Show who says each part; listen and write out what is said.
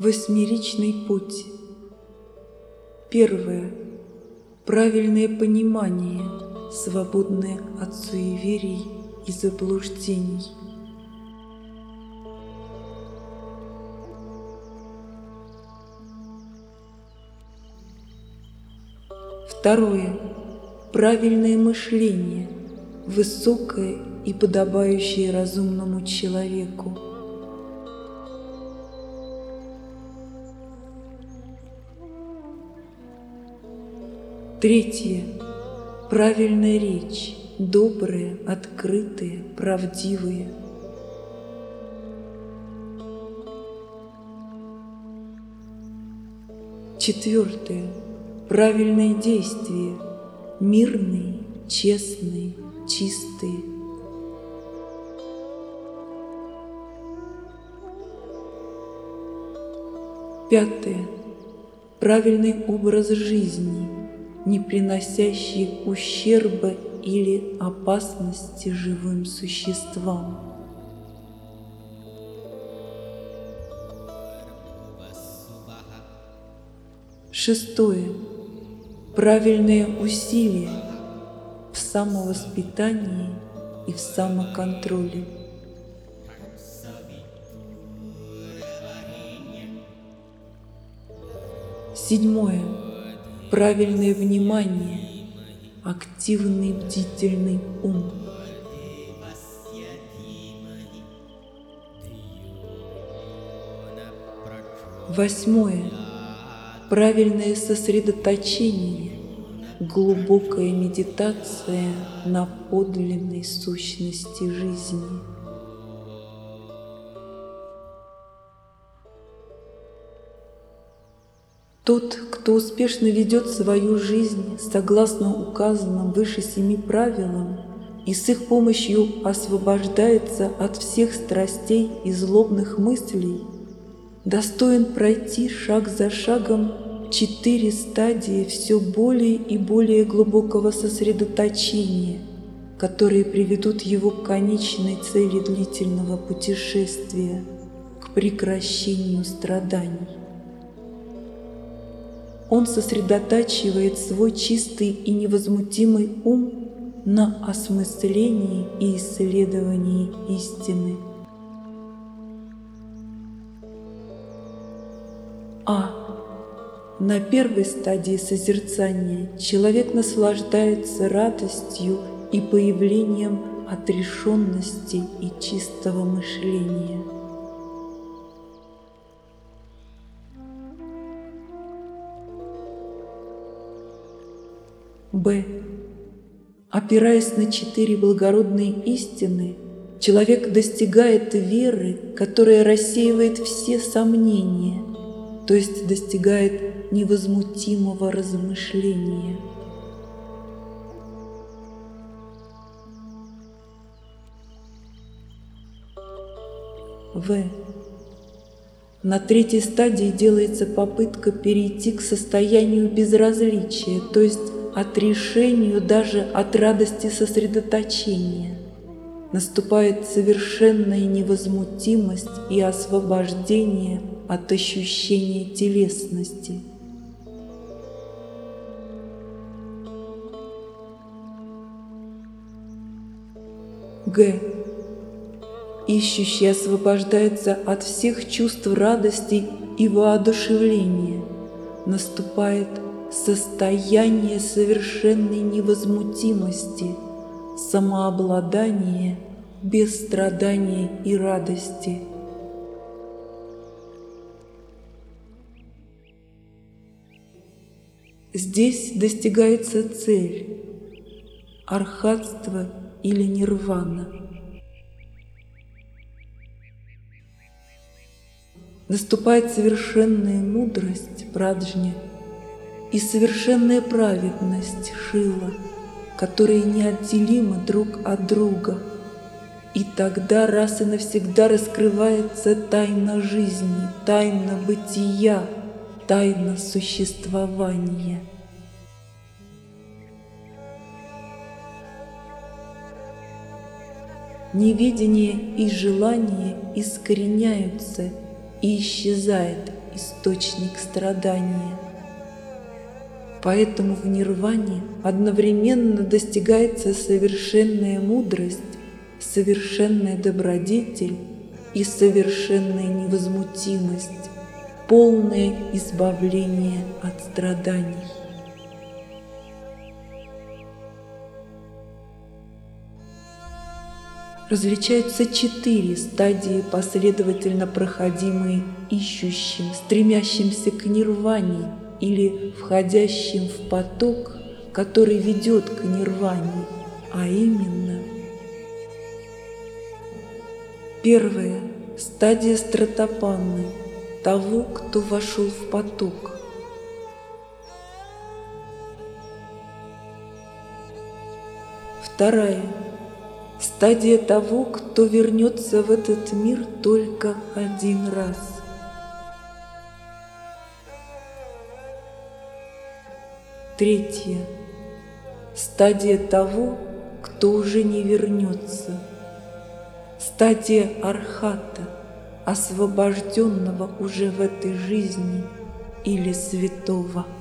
Speaker 1: Восьмеричный путь. Первое. Правильное понимание, свободное от суеверий и заблуждений. Второе. Правильное мышление, высокое и подобающее разумному человеку. Третье. Правильная речь, добрая, открытая, правдивая. Четвертое. Правильные действия, мирные, честные, чистые. Пятое. Правильный образ жизни, не приносящий ущерба или опасности живым существам. Шестое. Правильные усилия в самовоспитании и в самоконтроле. Седьмое. Правильное внимание, активный бдительный ум. Восьмое. Правильное сосредоточение, глубокая медитация на подлинной сущности жизни. Тот, кто успешно ведет свою жизнь согласно указанным выше 7 правилам и с их помощью освобождается от всех страстей и злобных мыслей, достоин пройти шаг за шагом 4 стадии все более и более глубокого сосредоточения, которые приведут его к конечной цели длительного путешествия, к прекращению страданий. Он сосредотачивает свой чистый и невозмутимый ум на осмыслении и исследовании истины. На первой стадии созерцания человек наслаждается радостью и появлением отрешенности и чистого мышления. Опираясь на 4 благородные истины, человек достигает веры, которая рассеивает все сомнения, то есть достигает невозмутимого размышления. На третьей стадии делается попытка перейти к состоянию безразличия, то есть отрешению даже от радости сосредоточения. Наступает совершенная невозмутимость и освобождение от ощущения телесности. Ищущий освобождается от всех чувств радости и воодушевления. Наступает состояние совершенной невозмутимости, самообладания без страдания и радости. Здесь достигается цель – архатство или нирвана. Наступает совершенная мудрость праджня и совершенная праведность шила, которые неотделимы друг от друга. И тогда раз и навсегда раскрывается тайна жизни, тайна бытия, тайна существования. Неведение и желание искореняются и исчезает источник страдания. Поэтому в нирване одновременно достигается совершенная мудрость, совершенная добродетель и совершенная невозмутимость, полное избавление от страданий. Различаются 4 стадии, последовательно проходимые ищущим, стремящимся к нирване или входящим в поток, который ведет к нирване, а именно: первая – стадия стратопанны, того, кто вошел в поток. Вторая – стадия того, кто вернется в этот мир только один раз. Третья – стадия того, кто уже не вернется. Стадия архата, освобожденного уже в этой жизни, или святого.